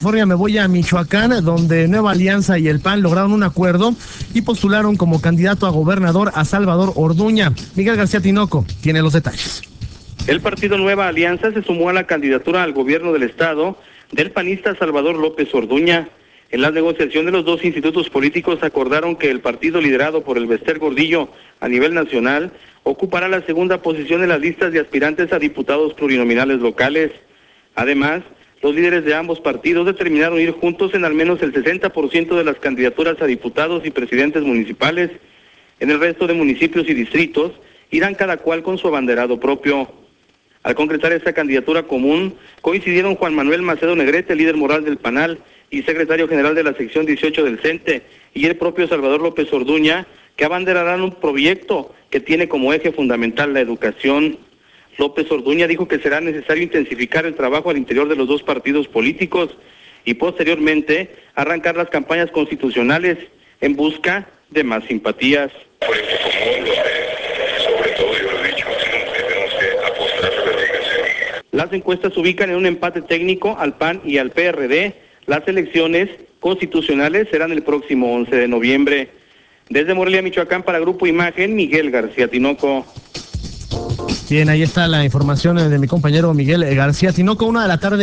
California me voy a Michoacán, donde Nueva Alianza y el PAN lograron un acuerdo y postularon como candidato a gobernador a Salvador Orduña. Miguel García Tinoco tiene los detalles. El partido Nueva Alianza se sumó a la candidatura al gobierno del estado del panista Salvador López Orduña. En la negociación de los dos institutos políticos acordaron que el partido liderado por el Bester Gordillo a nivel nacional ocupará la segunda posición en las listas de aspirantes a diputados plurinominales locales. Además, los líderes de ambos partidos determinaron ir juntos en al menos el 60% de las candidaturas a diputados y presidentes municipales. En el resto de municipios y distritos irán cada cual con su abanderado propio. Al concretar esta candidatura común, coincidieron Juan Manuel Macedo Negrete, líder moral del PANAL y secretario general de la sección 18 del CENTE, y el propio Salvador López Orduña, que abanderarán un proyecto que tiene como eje fundamental la educación. López Orduña dijo que será necesario intensificar el trabajo al interior de los dos partidos políticos y posteriormente arrancar las campañas constitucionales en busca de más simpatías. Proyecto común donde, sobre todo, yo lo he dicho, tenemos que apostar a la educación. Las encuestas ubican en un empate técnico al PAN y al PRD. Las elecciones constitucionales serán el próximo 11 de noviembre. Desde Morelia, Michoacán, para Grupo Imagen, Miguel García Tinoco. Bien, ahí está la información de mi compañero Miguel García Tinoco, 1 de la tarde.